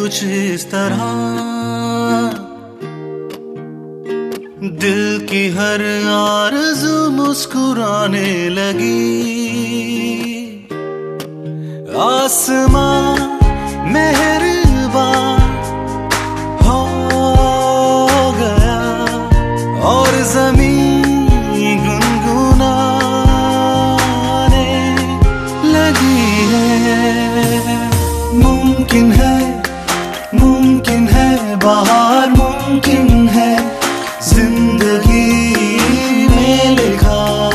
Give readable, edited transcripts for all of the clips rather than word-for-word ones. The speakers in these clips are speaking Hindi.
कुछ इस तरह दिल की हर आरज़ू मुस्कुराने लगी। आसमां मेहरबान हो गया और ज़मीन गुनगुनाने लगी है। मुमकिन है बाहर, मुमकिन है जिंदगी में लिखा।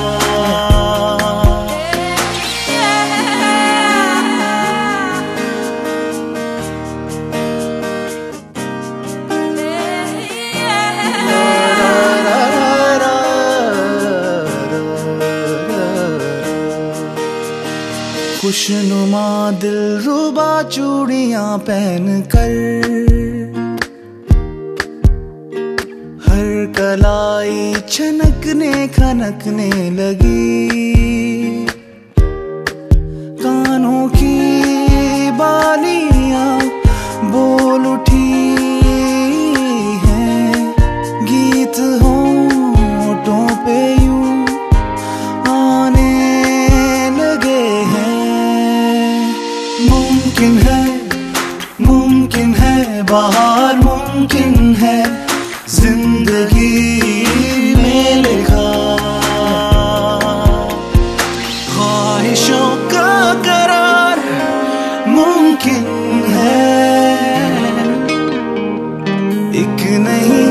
खुशनुमा दिलरुबा चूड़ियां पहन कर हर कलाई छनकने खनकने लगी। कानों की बालियां बोल उठी हैं, गीत होंठों पे यूं आने लगे हैं। मुमकिन है बाहर, मुमकिन है जिंदगी में लिखा। ख्वाहिशों का करार मुमकिन है, एक नहीं